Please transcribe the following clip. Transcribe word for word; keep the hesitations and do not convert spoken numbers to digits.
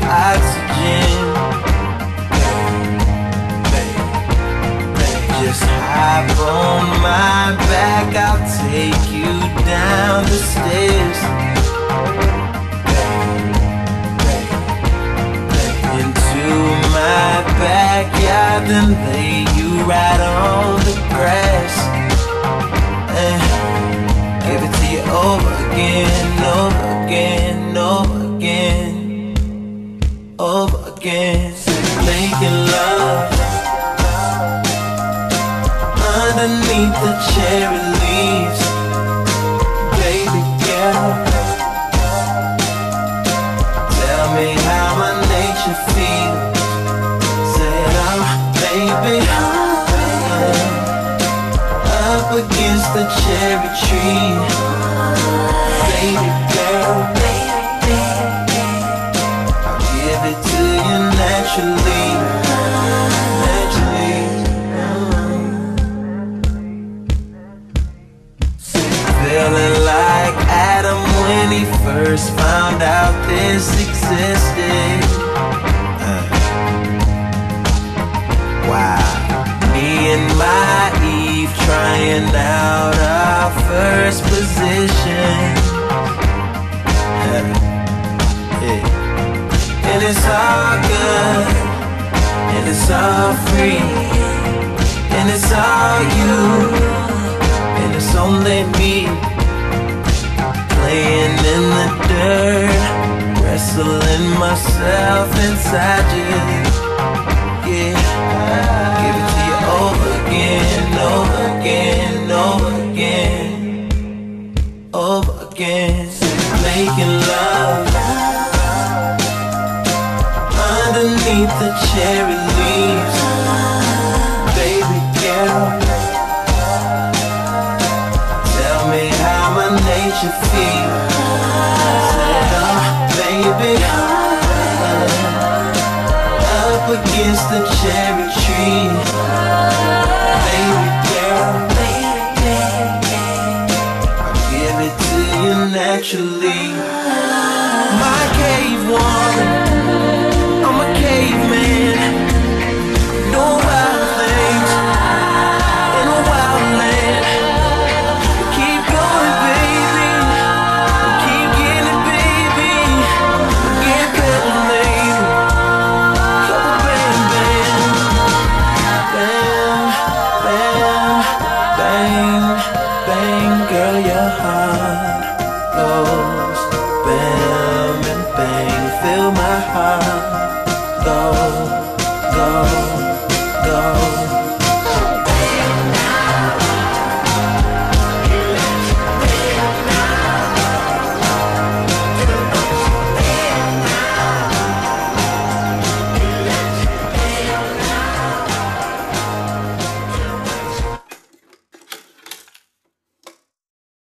oxygen. Just hop on my back, I'll take you down the stairs. Into my backyard, then lay you right on the grass. And give it to you over again, over again, over again, over again. Making love underneath the cherry leaves, baby girl. Tell me how my nature feels. Say, oh, baby, up against the cherry tree, baby girl. I'll give it to you naturally, naturally. Feeling like Adam when he first found out this existed. uh. Wow. Me and my Eve trying out our first position. uh. Yeah. And it's all good, and it's all free, and it's all you, and it's only me. Playing in the dirt, wrestling myself inside you. Yeah, give it to you over again, over again, over again, over again. Making love underneath the cherry leaves, baby girl. Tell me how my nature feels. Say, oh, baby, up against the cherry tree, baby girl. I'll give it to you naturally. My cave woman, I'm a caveman, doing wild things in a wild land. Keep going, baby, keep getting it, baby. Get better, baby. Couple bang, bang, bang, bang, bang, bang. Girl, your heart goes bam and bang. Fill my heart